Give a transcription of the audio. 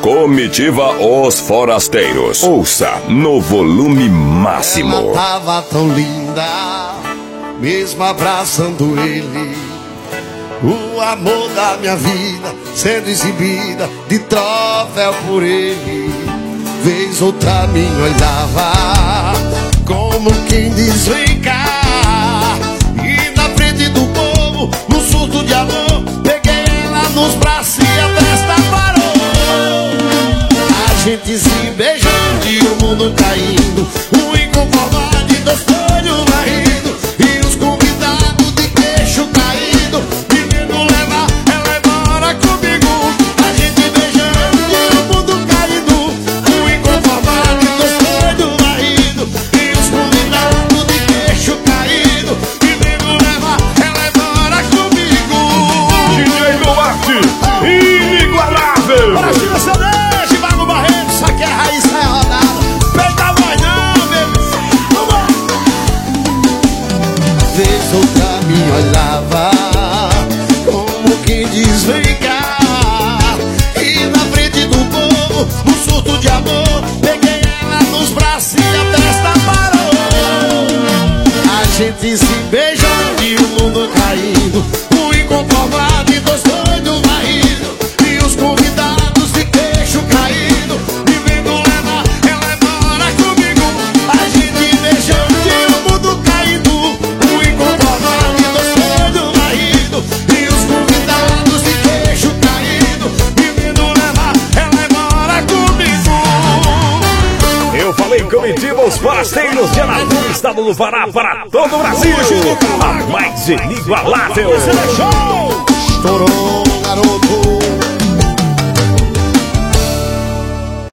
Comitiva Os Forasteiros. Ouça no volume máximo. Ela tava tão linda, mesmo abraçando ele. O amor da minha vida sendo exibida de troféu por ele. Vez outra me olhava como quem diz vem cá. E na frente do povo, no surto de amor, peguei ela nos braços e a festa parou. A gente se beijando e o mundo caindo, um inconformado e dois doidos varrindo, e os convidados de queixo caído, menino leva ela embora comigo. A gente beijando e o mundo caindo, um inconformado e dois doidos varrindo, e os convidados de queixo caído, menino leva ela embora comigo. DJ Duarte, inigualável. Brasil, você deixa, Vago Barreto, isso aqui é raiz, é rodada. Peita a voz não, bebê. Vez outra me olhava como quem diz vem cá. E na frente do povo, no surto de amor, peguei ela nos braços e a festa parou. A gente se beijando e o mundo caindo, um inconformado e dois doidos varrindo, e os convidados de queixo caído, vivendo leva ela embora comigo. A gente beijando e o mundo caindo, um inconformado e dois doidos varrindo, e os convidados de queixo caído, vivendo leva ela embora comigo. Eu falei Comitiva Os Forasteiros de Anapu, estado do Pará, para todo o Brasil. A mais inigualável. Estourou, garoto.